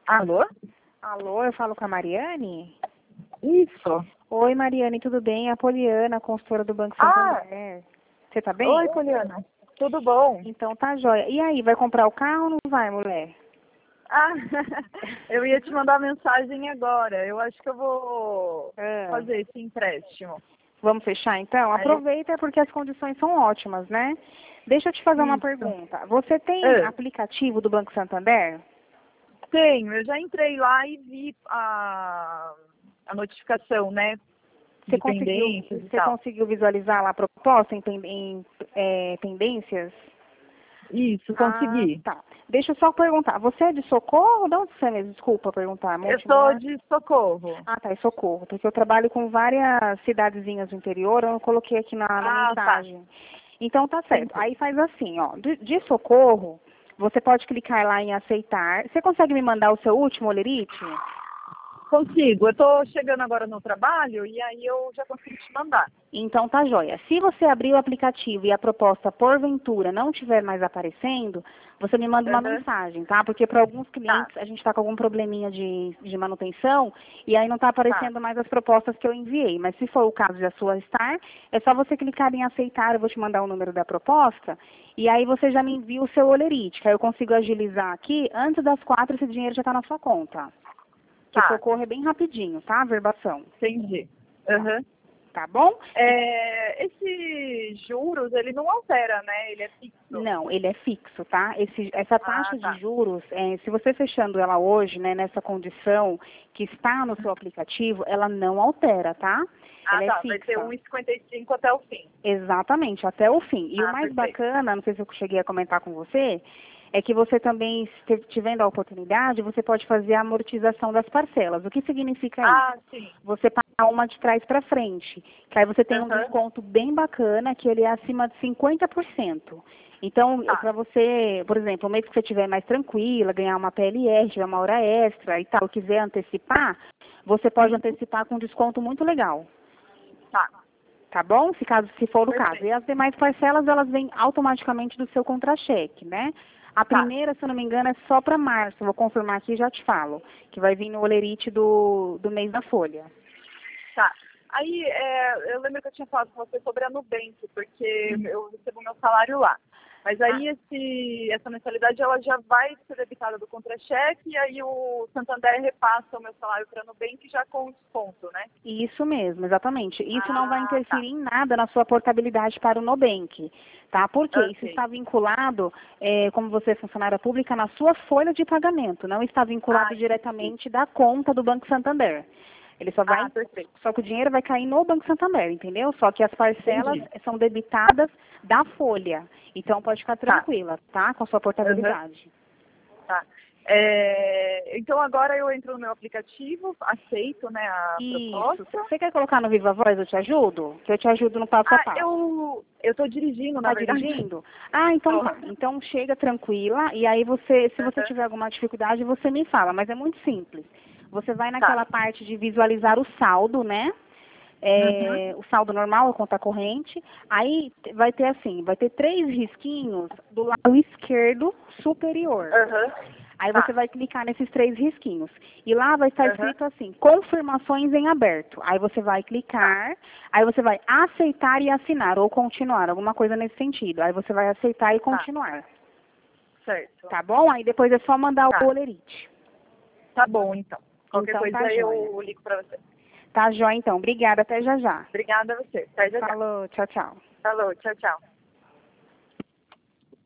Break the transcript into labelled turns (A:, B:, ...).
A: Alô?
B: Alô, eu falo com a Mariane?
A: Isso.
B: Oi, Mariane, tudo bem? É a Poliana, consultora do Banco
A: Ah,
B: Santander. Você tá bem?
A: oi, Poliana. Tudo bom?
B: Então tá jóia. E aí, vai comprar o carro ou não vai, mulher?
A: Ah, eu ia te mandar mensagem agora. Eu acho que eu vou
B: Ah,
A: fazer esse empréstimo.
B: vamos fechar então?
A: Aí,
B: Aproveita porque as condições são ótimas, né? Deixa eu te fazer uma
A: isso.
B: pergunta. Você tem
A: Ah,
B: aplicativo do Banco Santander?
A: tenho, eu já entrei lá e vi a notificação, né? De pendências e
B: Você
A: tal.
B: conseguiu visualizar lá a proposta em pendências?
A: Isso,
B: Ah,
A: consegui.
B: tá. Deixa eu só perguntar. Você é de Socorro? De onde você é mesmo? Desculpa perguntar.
A: Eu sou
B: Montemor?
A: de Socorro.
B: Ah, tá, é Socorro. Porque eu trabalho com várias cidadezinhas do interior, eu coloquei aqui na
A: Ah, tá.
B: mensagem. Então tá certo.
A: Entendi.
B: Aí faz assim, ó. De Socorro, você pode clicar lá em aceitar. Você consegue me mandar o seu último olerite?
A: Consigo. Eu tô chegando agora no trabalho e aí eu já consigo te mandar.
B: Então tá joia. Se você abrir o aplicativo e a proposta porventura não estiver mais aparecendo, você me manda uma
A: Aham.
B: mensagem, tá? Porque para alguns
A: Tá,
B: clientes a gente está com algum probleminha de manutenção e aí não está
A: tá.
B: aparecendo mais as propostas que eu enviei. Mas se for o caso de a sua estar, é só você clicar em aceitar, eu vou te mandar o número da proposta e aí você já me envia o seu olerite, que aí eu consigo agilizar aqui, antes das 4 esse dinheiro já está na sua conta. Que
A: Tá,
B: socorro é bem rapidinho, tá? A verbação.
A: entendi.
B: Tá,
A: Aham.
B: tá bom?
A: Esse juros, ele não altera, né? Ele é fixo.
B: Não, ele é fixo, tá? Essa
A: Ah,
B: taxa de
A: tá.
B: juros, se você fechando ela hoje, né, nessa condição que está no seu aplicativo, ela não altera, tá?
A: Ah,
B: Ela é
A: tá. Vai ter
B: fixa.
A: 1,55 até o fim.
B: Exatamente, até o fim. E o
A: Ah,
B: mais
A: perfeito.
B: bacana, não sei se eu cheguei a comentar com você, é que você também, se tiver a oportunidade, você pode fazer a amortização das parcelas. O que significa isso?
A: Ah, sim.
B: Você paga uma de trás para frente, que aí você tem um
A: Aham.
B: desconto bem bacana, que ele é acima de 50%. Então,
A: Tá.
B: para você, por exemplo, o mês que você estiver mais tranquila, ganhar uma PLR, tiver uma hora extra e tal, quiser antecipar, você pode antecipar com um desconto muito legal.
A: Tá.
B: Tá bom? Se for o caso. E
A: Perfeito.
B: as demais parcelas, elas vêm automaticamente do seu contra-cheque, né? A
A: Tá.
B: primeira, se eu não me engano, é só para março. Vou confirmar aqui e já te falo. Que vai vir no olerite do mês da folha.
A: Tá. Aí, eu lembro que eu tinha falado com você sobre a Nubank, porque eu recebo meu salário lá. Mas
B: Ah,
A: aí essa mensalidade ela já vai ser debitada do contra-cheque e aí o Santander repassa o meu salário para a Nubank já com desconto, né?
B: isso mesmo, exatamente. Isso não vai
A: Ah, tá.
B: interferir em nada na sua portabilidade para o Nubank, tá? Porque isso
A: Ok.
B: está vinculado, como você é funcionária pública, na sua folha de pagamento. Não está vinculado
A: Ah, entendi.
B: diretamente da conta do Banco Santander. Ele só
A: Ah,
B: vai,
A: perfeito.
B: só que o dinheiro vai cair no Banco Santander, entendeu? Só que as parcelas
A: Entendi.
B: são debitadas da folha. Então pode ficar
A: Tá.
B: tranquila, tá? Com a sua
A: Aham.
B: portabilidade.
A: Tá. Então agora eu entro no meu aplicativo, aceito, né, a
B: Isso.
A: proposta.
B: Você quer colocar no Viva Voz, eu te ajudo? Que eu te ajudo no passo a
A: Ah,
B: passo.
A: eu tô dirigindo, na
B: Tá
A: verdade.
B: dirigindo? Ah, então
A: Tô.
B: tá. Então chega tranquila e aí você, se você
A: Aham.
B: tiver alguma dificuldade, você me fala, mas é muito simples. Você vai
A: Tá.
B: naquela parte de visualizar o saldo, né?
A: Uhum.
B: O saldo normal, a conta corrente. Aí vai ter assim, vai ter 3 risquinhos do lado esquerdo superior.
A: Aham.
B: Aí você
A: Tá.
B: vai clicar nesses 3 risquinhos. E lá vai estar
A: Aham.
B: escrito assim, confirmações em aberto. Aí você vai
A: Tá.
B: clicar, aí você vai aceitar e assinar, ou continuar, alguma coisa nesse sentido. Aí você vai aceitar e
A: Tá.
B: continuar.
A: Certo.
B: Tá bom? Aí depois é só mandar o
A: Tá.
B: olerite.
A: Tá bom, então. Qualquer
B: Então tá
A: coisa
B: joia.
A: eu ligo pra você.
B: Tá joia então. Obrigada, até já já.
A: Obrigada a você. Até já já.
B: Falou, tchau, tchau.
A: Falou, tchau, tchau.